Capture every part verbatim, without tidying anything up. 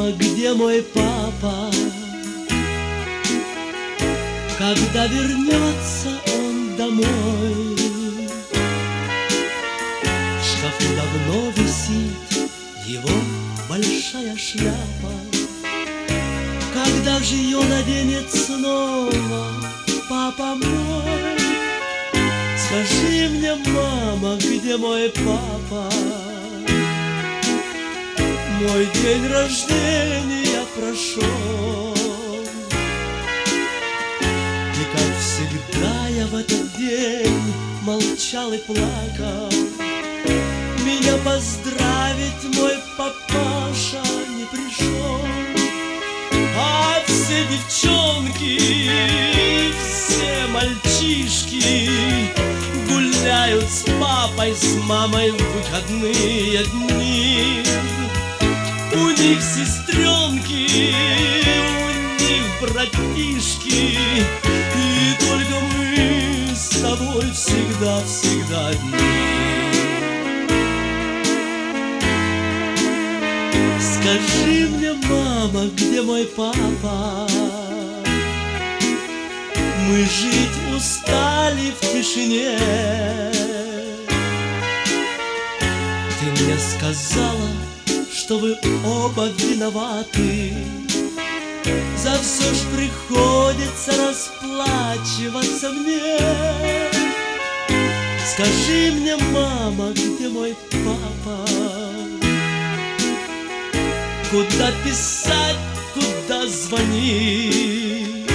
мама, где мой папа? Когда вернется он домой? В шкафу давно висит его большая шляпа. Когда же ее наденет снова папа мой? Скажи мне, мама, где мой папа? Мой день рождения прошел, и как всегда я в этот день молчал и плакал. Меня поздравить мой папаша не пришел, а все девчонки, все мальчишки гуляют с папой, с мамой в выходные дни. У них сестренки, у них братишки, и только мы с тобой всегда-всегда одни. Скажи мне, мама, где мой папа? Мы жить устали в тишине. Ты мне сказала, что вы оба виноваты, за все ж приходится расплачиваться мне. Скажи мне, мама, где мой папа? Куда писать, куда звонить?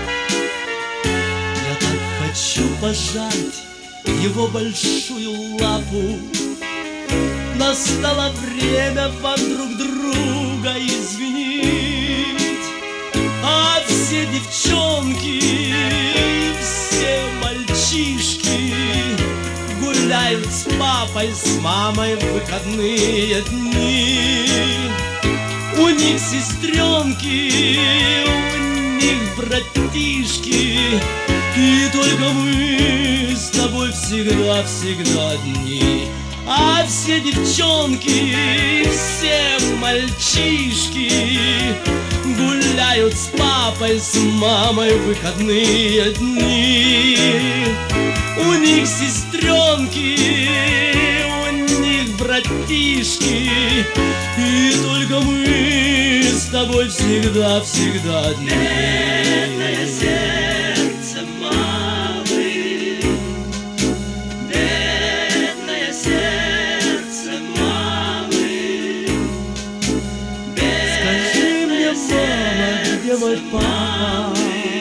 Я так хочу пожать его большую лапу. Настало время вам друг друга извинить. А все девчонки, все мальчишки гуляют с папой, с мамой в выходные дни. У них сестренки, у них братишки, и только мы с тобой всегда-всегда одни. А все девчонки, все мальчишки гуляют с папой, с мамой в выходные дни. У них сестренки, у них братишки, и только мы с тобой всегда-всегда одни. Бедное сердце мамы, бедное сердце мамы. Скажи мне, мама, где мой папа?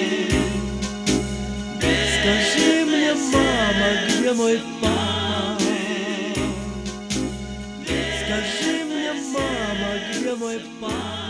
Скажи мне, мама, где мой папа? Скажи мне, мама, где мой папа?